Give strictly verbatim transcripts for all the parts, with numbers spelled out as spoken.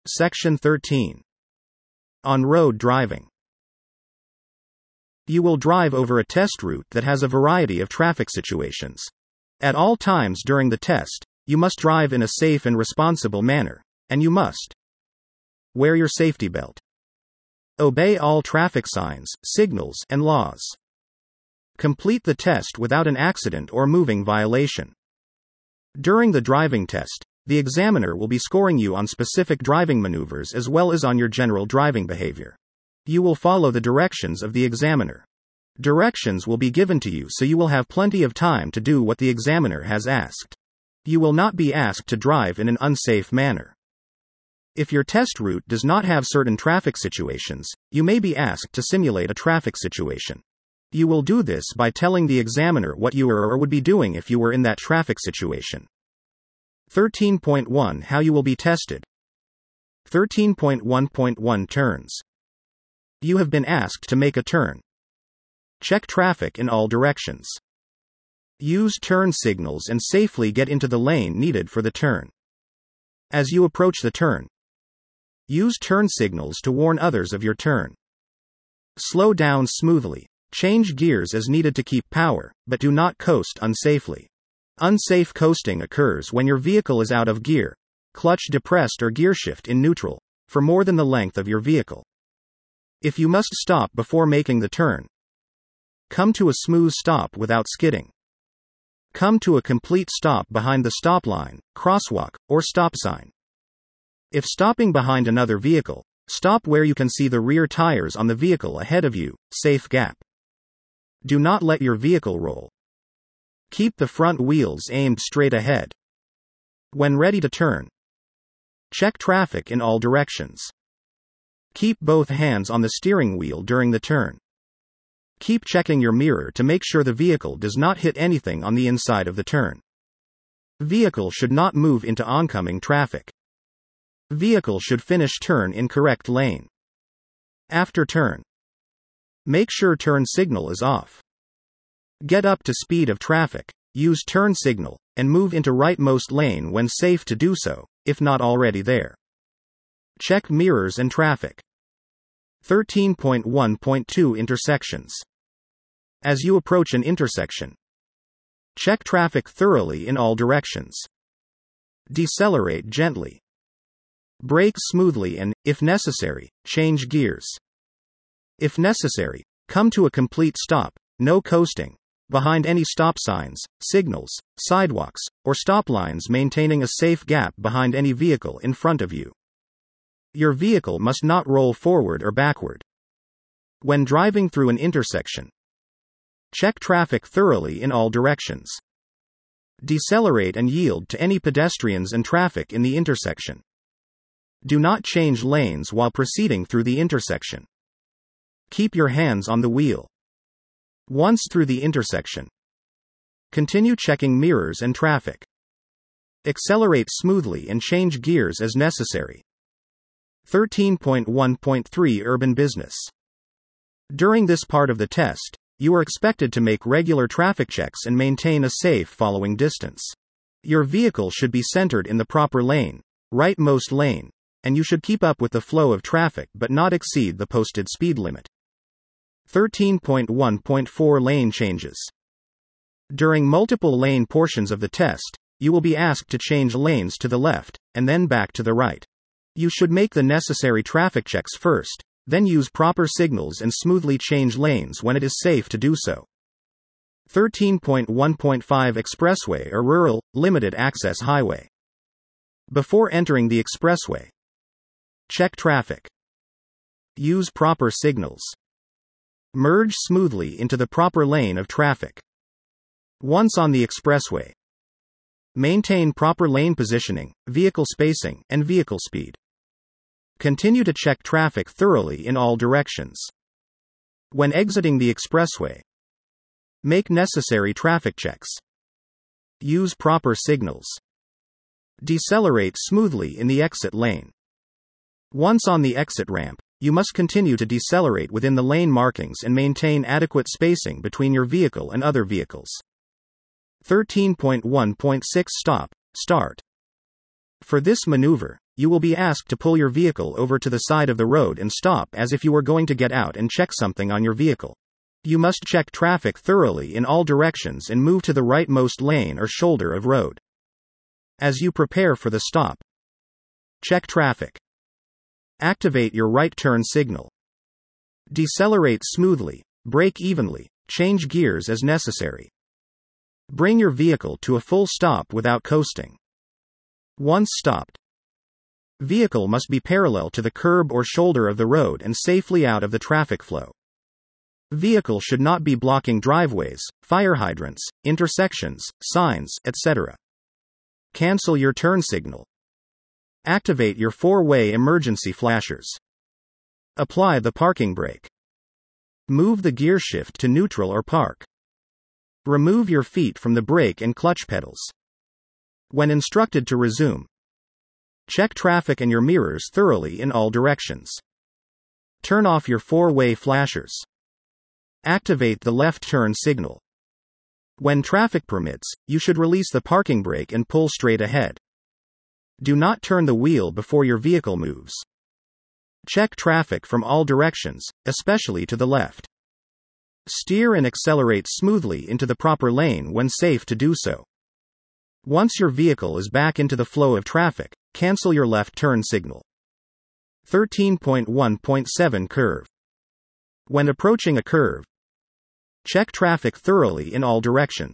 Section thirteen. On-road driving. You will drive over a test route that has a variety of traffic situations. At all times during the test, you must drive in a safe and responsible manner, and you must wear your safety belt. Obey all traffic signs, signals, and laws. Complete the test without an accident or moving violation. During the driving test, the examiner will be scoring you on specific driving maneuvers as well as on your general driving behavior. You will follow the directions of the examiner. Directions will be given to you, so you will have plenty of time to do what the examiner has asked. You will not be asked to drive in an unsafe manner. If your test route does not have certain traffic situations, you may be asked to simulate a traffic situation. You will do this by telling the examiner what you are or would be doing if you were in that traffic situation. thirteen point one How you will be tested. thirteen point one point one Turns. You have been asked to make a turn. Check traffic in all directions. Use turn signals and safely get into the lane needed for the turn. As you approach the turn, use turn signals to warn others of your turn. Slow down smoothly. Change gears as needed to keep power, but do not coast unsafely. Unsafe coasting occurs when your vehicle is out of gear, clutch depressed or gearshift in neutral, for more than the length of your vehicle. If you must stop before making the turn, come to a smooth stop without skidding. Come to a complete stop behind the stop line, crosswalk, or stop sign. If stopping behind another vehicle, stop where you can see the rear tires on the vehicle ahead of you, safe gap. Do not let your vehicle roll. Keep the front wheels aimed straight ahead. When ready to turn, check traffic in all directions. Keep both hands on the steering wheel during the turn. Keep checking your mirror to make sure the vehicle does not hit anything on the inside of the turn. Vehicle should not move into oncoming traffic. Vehicle should finish turn in correct lane. After turn, make sure turn signal is off. Get up to speed of traffic, use turn signal, and move into rightmost lane when safe to do so, if not already there. Check mirrors and traffic. thirteen point one point two Intersections. As you approach an intersection, check traffic thoroughly in all directions. Decelerate gently. Brake smoothly and, if necessary, change gears. If necessary, come to a complete stop, no coasting, behind any stop signs, signals, sidewalks, or stop lines, maintaining a safe gap behind any vehicle in front of you. Your vehicle must not roll forward or backward. When driving through an intersection, check traffic thoroughly in all directions. Decelerate and yield to any pedestrians and traffic in the intersection. Do not change lanes while proceeding through the intersection. Keep your hands on the wheel. Once through the intersection, continue checking mirrors and traffic. Accelerate smoothly and change gears as necessary. thirteen point one point three Urban Business. During this part of the test, you are expected to make regular traffic checks and maintain a safe following distance. Your vehicle should be centered in the proper lane, rightmost lane, and you should keep up with the flow of traffic but not exceed the posted speed limit. thirteen point one point four Lane changes. During multiple lane portions of the test, you will be asked to change lanes to the left, and then back to the right. You should make the necessary traffic checks first, then use proper signals and smoothly change lanes when it is safe to do so. thirteen point one point five Expressway or Rural, Limited Access Highway. Before entering the expressway, check traffic. Use proper signals. Merge smoothly into the proper lane of traffic. Once on the expressway, maintain proper lane positioning, vehicle spacing, and vehicle speed. Continue to check traffic thoroughly in all directions. When exiting the expressway, make necessary traffic checks. Use proper signals. Decelerate smoothly in the exit lane. Once on the exit ramp, you must continue to decelerate within the lane markings and maintain adequate spacing between your vehicle and other vehicles. thirteen point one point six Stop, Start. For this maneuver, you will be asked to pull your vehicle over to the side of the road and stop as if you were going to get out and check something on your vehicle. You must check traffic thoroughly in all directions and move to the rightmost lane or shoulder of road. As you prepare for the stop, check traffic. Activate your right turn signal. Decelerate smoothly, brake evenly, change gears as necessary. Bring your vehicle to a full stop without coasting. Once stopped, vehicle must be parallel to the curb or shoulder of the road and safely out of the traffic flow. Vehicle should not be blocking driveways, fire hydrants, intersections, signs, et cetera. Cancel your turn signal. Activate your four-way emergency flashers. Apply the parking brake. Move the gear shift to neutral or park. Remove your feet from the brake and clutch pedals. When instructed to resume, check traffic and your mirrors thoroughly in all directions. Turn off your four-way flashers. Activate the left turn signal. When traffic permits, you should release the parking brake and pull straight ahead. Do not turn the wheel before your vehicle moves. Check traffic from all directions, especially to the left. Steer and accelerate smoothly into the proper lane when safe to do so. Once your vehicle is back into the flow of traffic, cancel your left turn signal. thirteen point one point seven Curve. When approaching a curve, check traffic thoroughly in all directions.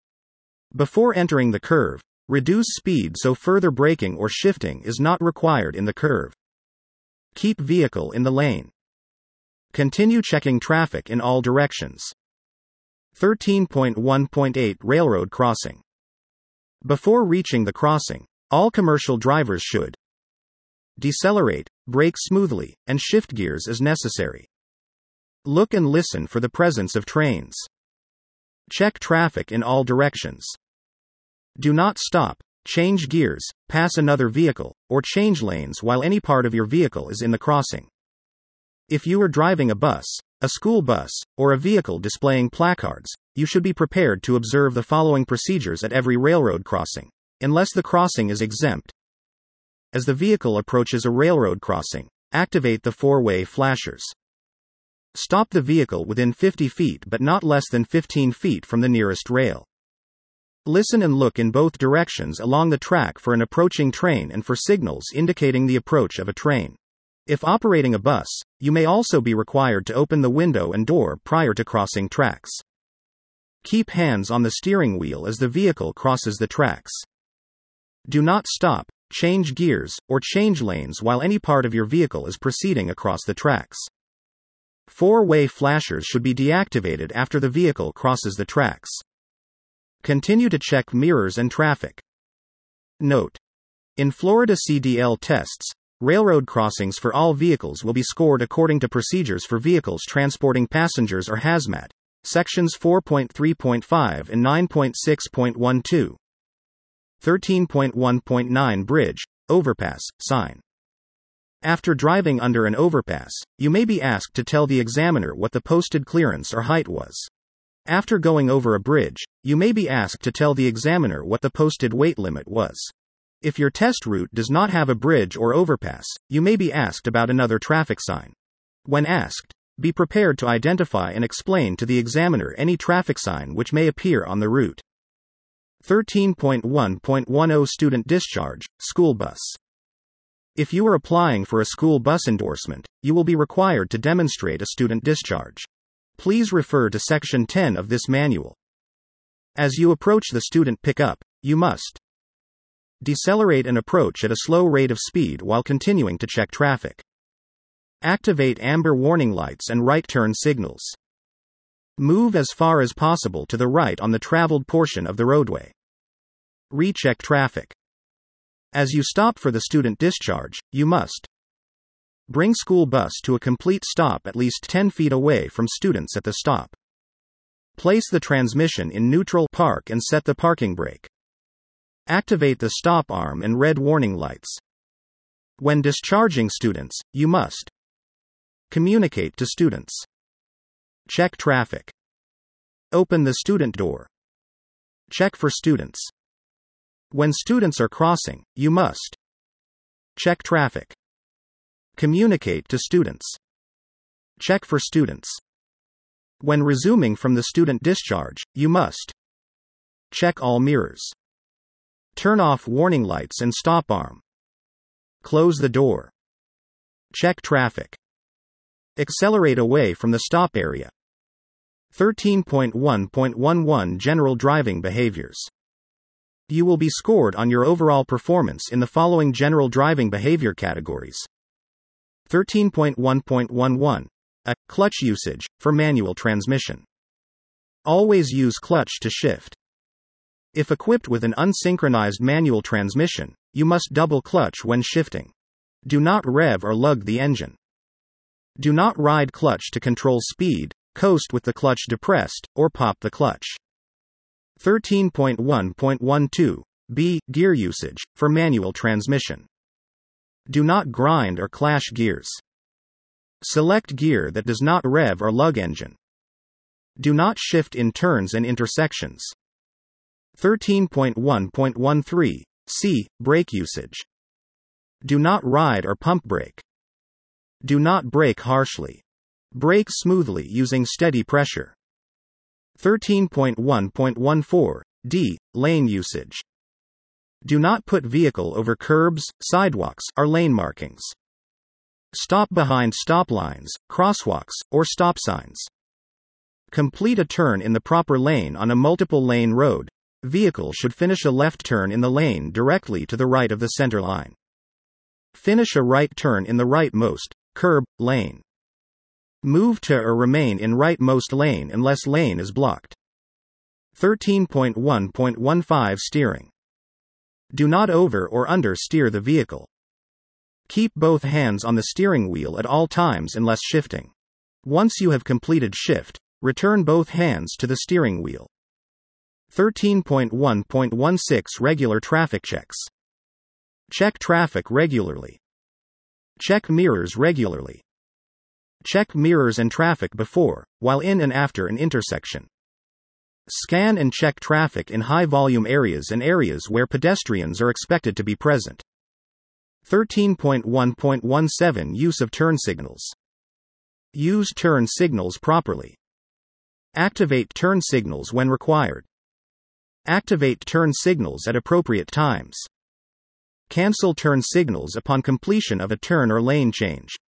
Before entering the curve, reduce speed so further braking or shifting is not required in the curve. Keep vehicle in the lane. Continue checking traffic in all directions. thirteen point one point eight Railroad Crossing. Before reaching the crossing, all commercial drivers should decelerate, brake smoothly, and shift gears as necessary. Look and listen for the presence of trains. Check traffic in all directions. Do not stop, change gears, pass another vehicle, or change lanes while any part of your vehicle is in the crossing. If you are driving a bus, a school bus, or a vehicle displaying placards, you should be prepared to observe the following procedures at every railroad crossing, unless the crossing is exempt. As the vehicle approaches a railroad crossing, activate the four-way flashers. Stop the vehicle within fifty feet but not less than fifteen feet from the nearest rail. Listen and look in both directions along the track for an approaching train and for signals indicating the approach of a train. If operating a bus, you may also be required to open the window and door prior to crossing tracks. Keep hands on the steering wheel as the vehicle crosses the tracks. Do not stop, change gears, or change lanes while any part of your vehicle is proceeding across the tracks. Four-way flashers should be deactivated after the vehicle crosses the tracks. Continue to check mirrors and traffic. Note: in Florida C D L tests, railroad crossings for all vehicles will be scored according to procedures for vehicles transporting passengers or hazmat, sections four point three point five and nine point six point twelve. thirteen point one point nine Bridge, overpass, sign. After driving under an overpass, you may be asked to tell the examiner what the posted clearance or height was. After going over a bridge, you may be asked to tell the examiner what the posted weight limit was. If your test route does not have a bridge or overpass, you may be asked about another traffic sign. When asked, be prepared to identify and explain to the examiner any traffic sign which may appear on the route. thirteen point one point ten Student Discharge, School Bus. If you are applying for a school bus endorsement, you will be required to demonstrate a student discharge. Please refer to Section ten of this manual. As you approach the student pickup, you must decelerate and approach at a slow rate of speed while continuing to check traffic. Activate amber warning lights and right turn signals. Move as far as possible to the right on the traveled portion of the roadway. Recheck traffic. As you stop for the student discharge, you must bring school bus to a complete stop at least ten feet away from students at the stop. Place the transmission in neutral park and set the parking brake. Activate the stop arm and red warning lights. When discharging students, you must communicate to students. Check traffic. Open the student door. Check for students. When students are crossing, you must Check traffic. Communicate to students. Check for students. When resuming from the student discharge, you must check all mirrors. Turn off warning lights and stop arm. Close the door. Check traffic. Accelerate away from the stop area. thirteen point one point eleven General driving behaviors. You will be scored on your overall performance in the following general driving behavior categories. thirteen point one point eleven. A. Clutch usage, for manual transmission. Always use clutch to shift. If equipped with an unsynchronized manual transmission, you must double clutch when shifting. Do not rev or lug the engine. Do not ride clutch to control speed, coast with the clutch depressed, or pop the clutch. thirteen point one point twelve. B. Gear usage, for manual transmission. Do not grind or clash gears. Select gear that does not rev or lug engine. Do not shift in turns and intersections. thirteen point one point thirteen. C. Brake usage. Do not ride or pump brake. Do not brake harshly. Brake smoothly using steady pressure. thirteen point one point fourteen. D. Lane usage. Do not put vehicle over curbs, sidewalks, or lane markings. Stop behind stop lines, crosswalks, or stop signs. Complete a turn in the proper lane on a multiple lane road. Vehicle should finish a left turn in the lane directly to the right of the center line. Finish a right turn in the rightmost curb lane. Move to or remain in rightmost lane unless lane is blocked. thirteen point one point fifteen. Steering. Do not over or under steer the vehicle. Keep both hands on the steering wheel at all times unless shifting. Once you have completed shift, return both hands to the steering wheel. thirteen point one point sixteen. Regular traffic checks. Check traffic regularly. Check mirrors regularly. Check mirrors and traffic before, while in and after an intersection. Scan and check traffic in high-volume areas and areas where pedestrians are expected to be present. thirteen point one point seventeen. Use of turn signals. Use turn signals properly. Activate turn signals when required. Activate turn signals at appropriate times. Cancel turn signals upon completion of a turn or lane change.